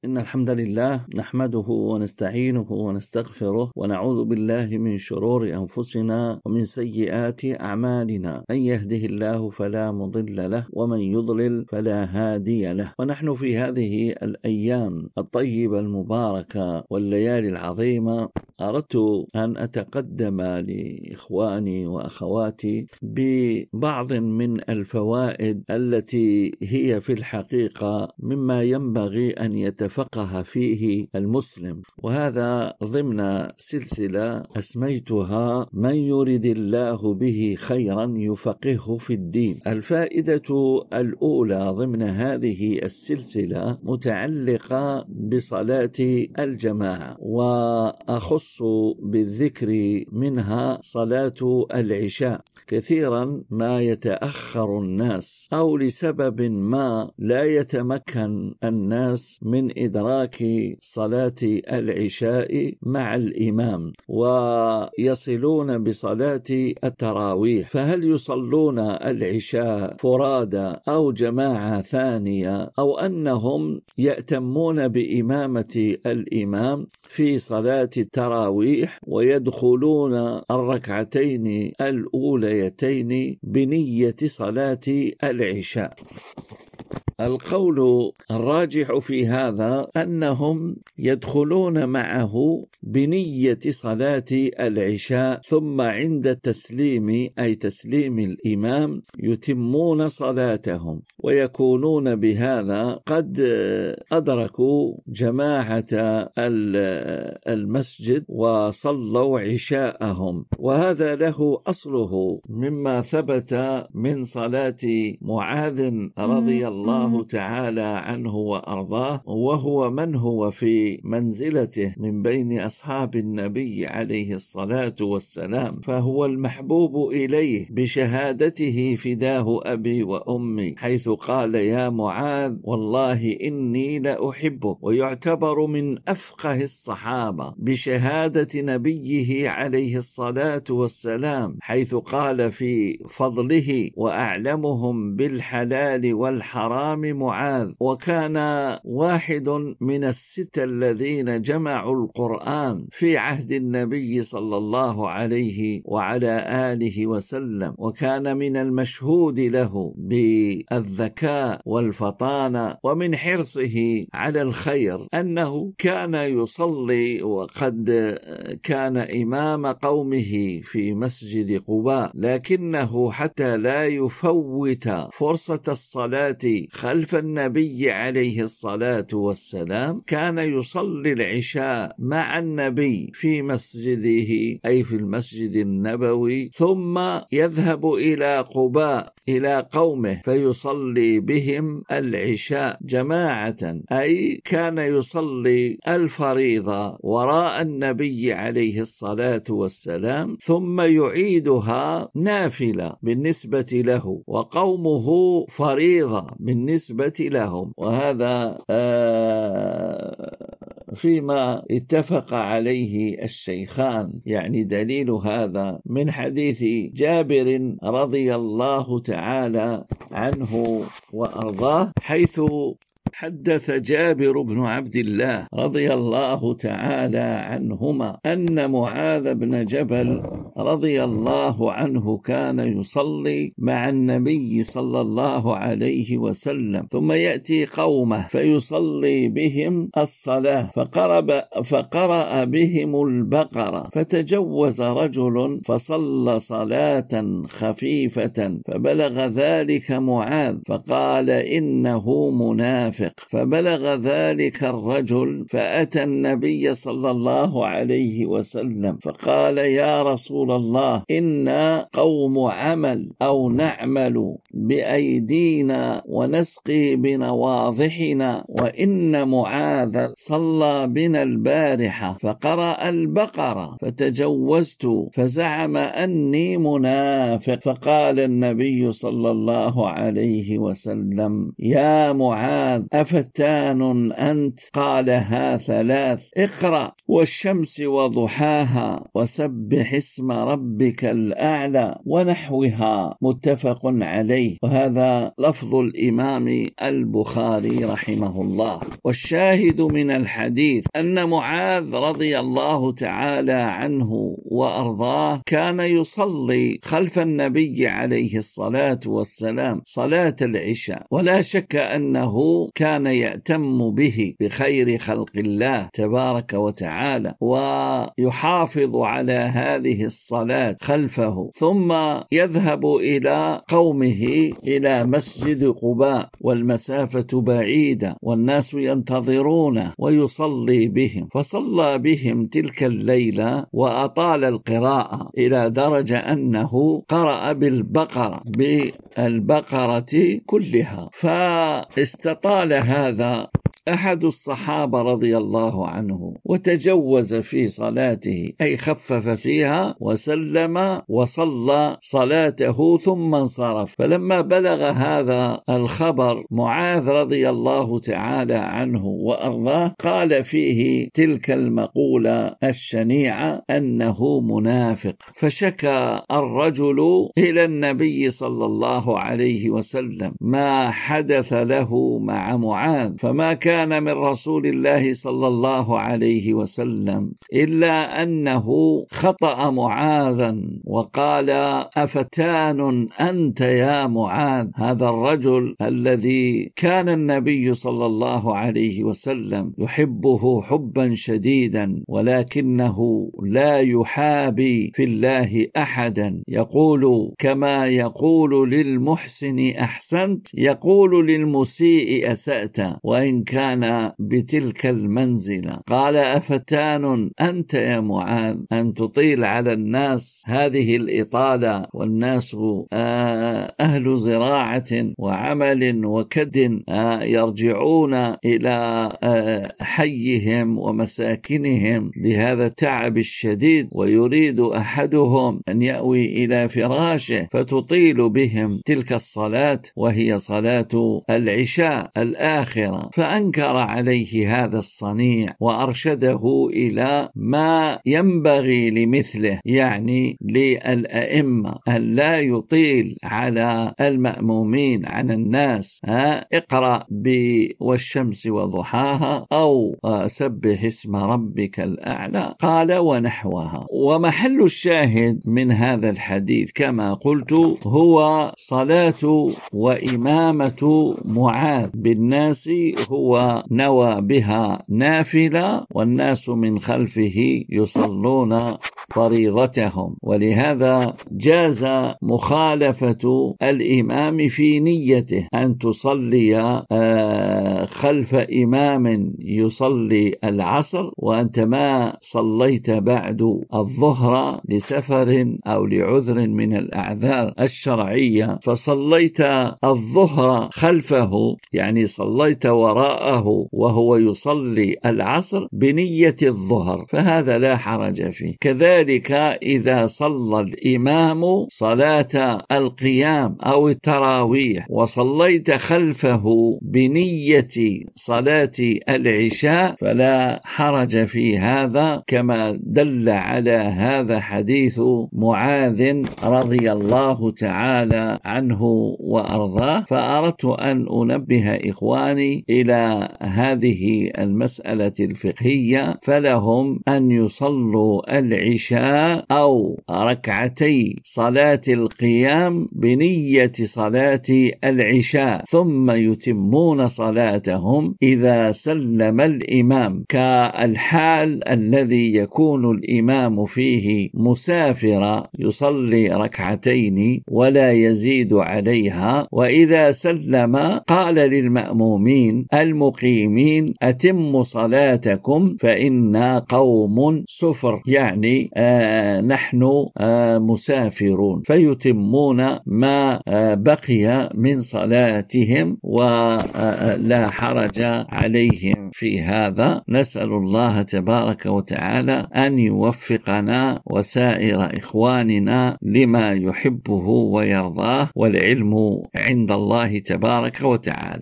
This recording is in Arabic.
إن الحمد لله نحمده ونستعينه ونستغفره ونعوذ بالله من شرور أنفسنا ومن سيئات أعمالنا، من يهده الله فلا مضل له ومن يضلل فلا هادي له. ونحن في هذه الأيام الطيبة المباركة والليالي العظيمة أردت أن أتقدم لإخواني وأخواتي ببعض من الفوائد التي هي في الحقيقة مما ينبغي أن يتفقه فيه المسلم، وهذا ضمن سلسلة أسميتها من يرد الله به خيرا يفقهه في الدين. الفائدة الأولى ضمن هذه السلسلة متعلقة بصلاة الجماعة، وأخص بالذكر منها صلاة العشاء. كثيرا ما يتأخر الناس أو لسبب ما لا يتمكن الناس من إدراك صلاة العشاء مع الإمام ويصلون بصلاة التراويح، فهل يصلون العشاء فرادى أو جماعة ثانية، أو أنهم يأتمون بإمامة الإمام في صلاة التراويح ويدخلون الركعتين الأوليتين بنية صلاة العشاء؟ القول الراجح في هذا أنهم يدخلون معه بنية صلاة العشاء، ثم عند التسليم أي تسليم الإمام يتمون صلاتهم، ويكونون بهذا قد أدركوا جماعة المسجد وصلوا عشاءهم. وهذا له أصله مما ثبت من صلاة معاذ رضي الله تعالى عنه وأرضاه، وهو من هو في منزلته من بين أصحاب النبي عليه الصلاة والسلام، فهو المحبوب إليه بشهادته فداه أبي وأمي، حيث قال يا معاذ والله إني لأحبك، ويعتبر من أفقه الصحابة بشهادة نبيه عليه الصلاة والسلام، حيث قال في فضله وأعلمهم بالحلال والحرام معاذ، وكان واحد من الستة الذين جمعوا القرآن في عهد النبي صلى الله عليه وعلى آله وسلم، وكان من المشهود له بالذكاء والفطانة ومن حرصه على الخير أنه كان يصلي، وقد كان إمام قومه في مسجد قباء، لكنه حتى لا يفوت فرصة الصلاة خلف النبي عليه الصلاة والسلام كان يصلي العشاء مع النبي في مسجده أي في المسجد النبوي، ثم يذهب إلى قباء إلى قومه فيصلي بهم العشاء جماعة، أي كان يصلي الفريضة وراء النبي عليه الصلاة والسلام، ثم يعيدها نافلة بالنسبة له وقومه فريضة بالنسبة لهم. وهذا فيما اتفق عليه الشيخان، يعني دليل هذا من حديث جابر رضي الله تعالى عنه وأرضاه، حيث حدث جابر بن عبد الله رضي الله تعالى عنهما أن معاذ بن جبل رضي الله عنه كان يصلي مع النبي صلى الله عليه وسلم، ثم يأتي قومه فيصلي بهم الصلاة، فقرأ بهم البقرة، فتجوز رجل فصلى صلاة خفيفة، فبلغ ذلك معاذ فقال إنه منافق، فبلغ ذلك الرجل فأتى النبي صلى الله عليه وسلم فقال يا رسول الله إنا قوم عمل أو نعمل بأيدينا ونسقي بنواضحنا، وإن معاذ صلى بنا البارحة فقرأ البقرة فتجوزت فزعم أني منافق، فقال النبي صلى الله عليه وسلم يا معاذ أفتان أنت؟ قالها 3. اقرأ والشمس وضحاها وسبح اسم ربك الأعلى ونحوها. متفق عليه، وهذا لفظ الإمام البخاري رحمه الله. والشاهد من الحديث أن معاذ رضي الله تعالى عنه وأرضاه كان يصلي خلف النبي عليه الصلاة والسلام صلاة العشاء، ولا شك أنه كان يأتم به بخير خلق الله تبارك وتعالى، ويحافظ على هذه الصلاة خلفه، ثم يذهب إلى قومه إلى مسجد قباء والمسافة بعيدة والناس ينتظرونه ويصلي بهم. فصلى بهم تلك الليلة وأطال القراءة إلى درجة أنه قرأ بالبقرة كلها. فاستطال هذا أحد الصحابة رضي الله عنه وتجوز في صلاته، أي خفف فيها وسلم وصلى صلاته ثم انصرف. فلما بلغ هذا الخبر معاذ رضي الله تعالى عنه وأرضاه قال فيه تلك المقولة الشنيعة أنه منافق. فشكى الرجل إلى النبي صلى الله عليه وسلم ما حدث له مع معاذ، فما كان من رسول الله صلى الله عليه وسلم إلا أنه خطأ معاذا وقال أفتان أنت يا معاذ. هذا الرجل الذي كان النبي صلى الله عليه وسلم يحبه حبا شديدا، ولكنه لا يحابي في الله أحدا، يقول كما يقول للمحسن أحسنت يقول للمسيء أسأت، وإن كان بتلك المنزلة. قال أفتان أنت يا معاذ أن تطيل على الناس هذه الإطالة، والناس أهل زراعة وعمل وكد يرجعون إلى حيهم ومساكنهم بهذا التعب الشديد، ويريد أحدهم أن يأوي إلى فراشه فتطيل بهم تلك الصلاة وهي صلاة العشاء الآخرة. فأنكر عليه هذا الصنيع وأرشده إلى ما ينبغي لمثله، يعني للأئمة أن لا يطيل على المأمومين عن الناس. اقرأ والشمس وضحاها أو سبح اسم ربك الأعلى. قال ونحوها. ومحل الشاهد من هذا الحديث كما قلت هو صلاة وإمامة معاذ بالناس، هو نوى بها نافلة والناس من خلفه يصلون فريضتهم، ولهذا جاز مخالفة الإمام في نيته أن تصلي خلف إمام يصلي العصر وأنت ما صليت بعد الظهر لسفر أو لعذر من الأعذار الشرعية، فصليت الظهر خلفه، يعني صليت وراءه وهو يصلي العصر بنية الظهر، فهذا لا حرج فيه. كذلك إذا صلى الإمام صلاة القيام أو التراويح وصليت خلفه بنية صلاة العشاء فلا حرج في هذا، كما دل على هذا حديث معاذ رضي الله تعالى عنه وأرضاه. فأردت أن أنبه إخواني إلى هذه المسألة الفقهية، فلهم أن يصلوا العشاء أو ركعتي صلاة القيام بنية صلاة العشاء، ثم يتمون صلاتهم إذا سلم الإمام، كالحال الذي يكون الإمام فيه مسافرا يصلي ركعتين ولا يزيد عليها، وإذا سلم قال للمأمومين المقيمين أتموا صلاتكم فإنا قوم سفر، يعني نحن مسافرون، فيتمون ما بقي من صلاتهم ولا حرج عليهم في هذا. نسأل الله تبارك وتعالى أن يوفقنا وسائر إخواننا لما يحبه ويرضاه، والعلم عند الله تبارك وتعالى.